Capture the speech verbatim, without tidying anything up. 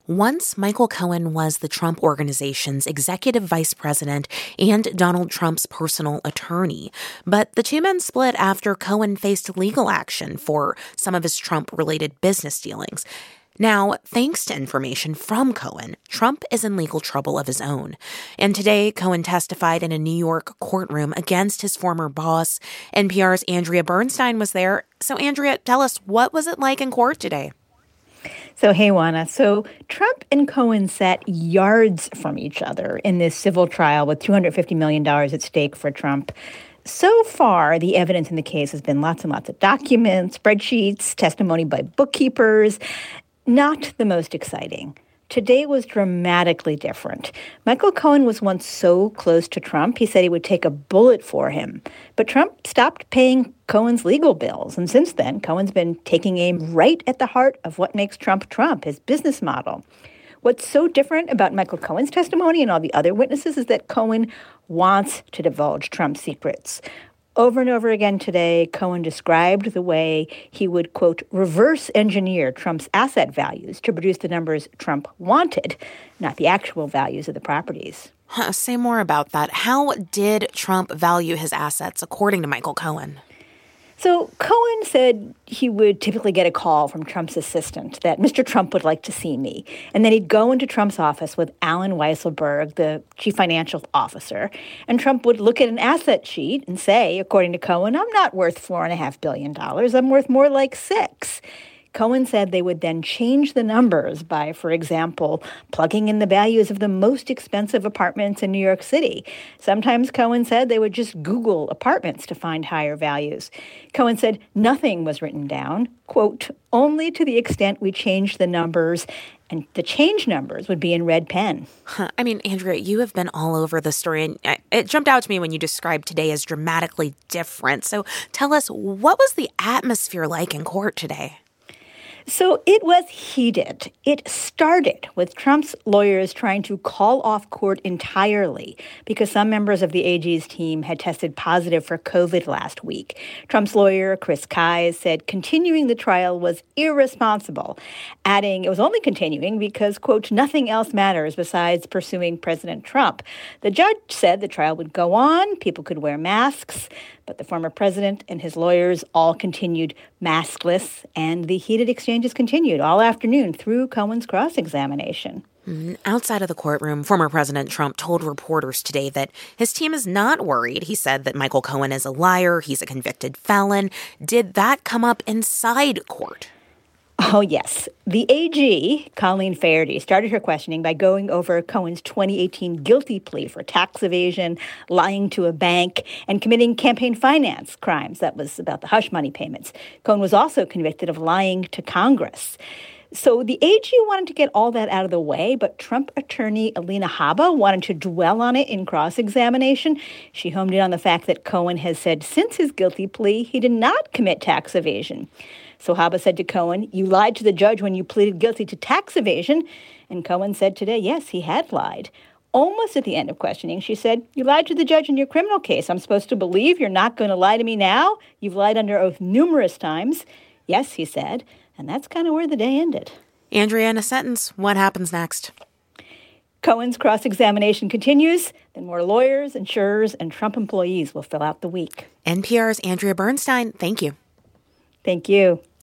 Once, Michael Cohen was the Trump Organization's executive vice president and Donald Trump's personal attorney. But the two men split after Cohen faced legal action for some of his Trump-related business dealings. Now, thanks to information from Cohen, Trump is in legal trouble of his own. And today, Cohen testified in a New York courtroom against his former boss. N P R's Andrea Bernstein was there. So, Andrea, tell us, what was it like in court today? So, hey, Juana. So Trump and Cohen sat yards from each other in this civil trial with two hundred fifty million dollars at stake for Trump. So far, the evidence in the case has been lots and lots of documents, spreadsheets, testimony by bookkeepers. Not the most exciting. Today was dramatically different. Michael Cohen was once so close to Trump, he said he would take a bullet for him. But Trump stopped paying Cohen's legal bills. And since then, Cohen's been taking aim right at the heart of what makes Trump Trump, his business model. What's so different about Michael Cohen's testimony and all the other witnesses is that Cohen wants to divulge Trump's secrets. Over and over again today, Cohen described the way he would, quote, reverse engineer Trump's asset values to produce the numbers Trump wanted, not the actual values of the properties. Huh, say more about that. How did Trump value his assets, according to Michael Cohen? So Cohen said he would typically get a call from Trump's assistant that Mister Trump would like to see me. And then he'd go into Trump's office with Alan Weisselberg, the chief financial officer. And Trump would look at an asset sheet and say, according to Cohen, I'm not worth four point five billion dollars. I'm worth more like six. Cohen said they would then change the numbers by, for example, plugging in the values of the most expensive apartments in New York City. Sometimes Cohen said they would just Google apartments to find higher values. Cohen said nothing was written down, quote, only to the extent we changed the numbers, and the change numbers would be in red pen. Huh. I mean, Andrea, you have been all over the story, and it jumped out to me when you described today as dramatically different. So tell us, what was the atmosphere like in court today? So it was heated. It started with Trump's lawyers trying to call off court entirely because some members of the A G's team had tested positive for COVID last week. Trump's lawyer, Chris Kise, said continuing the trial was irresponsible, adding it was only continuing because, quote, nothing else matters besides pursuing President Trump. The judge said the trial would go on, people could wear masks, but the former president and his lawyers all continued maskless, and the heated exchanges continued all afternoon through Cohen's cross-examination. Outside of the courtroom, former President Trump told reporters today that his team is not worried. He said that Michael Cohen is a liar. He's a convicted felon. Did that come up inside court? Oh, yes. The A G, Colleen Faherty, started her questioning by going over Cohen's twenty eighteen guilty plea for tax evasion, lying to a bank, and committing campaign finance crimes. That was about the hush money payments. Cohen was also convicted of lying to Congress. So the A G wanted to get all that out of the way, but Trump attorney Alina Habba wanted to dwell on it in cross-examination. She homed in on the fact that Cohen has said since his guilty plea, he did not commit tax evasion. So Habba said to Cohen, you lied to the judge when you pleaded guilty to tax evasion. And Cohen said today, yes, he had lied. Almost at the end of questioning, she said, you lied to the judge in your criminal case. I'm supposed to believe you're not going to lie to me now? You've lied under oath numerous times. Yes, he said. And that's kind of where the day ended. Andrea, in a sentence, what happens next? Cohen's cross-examination continues. Then more lawyers, insurers, and Trump employees will fill out the week. N P R's Andrea Bernstein, thank you. Thank you.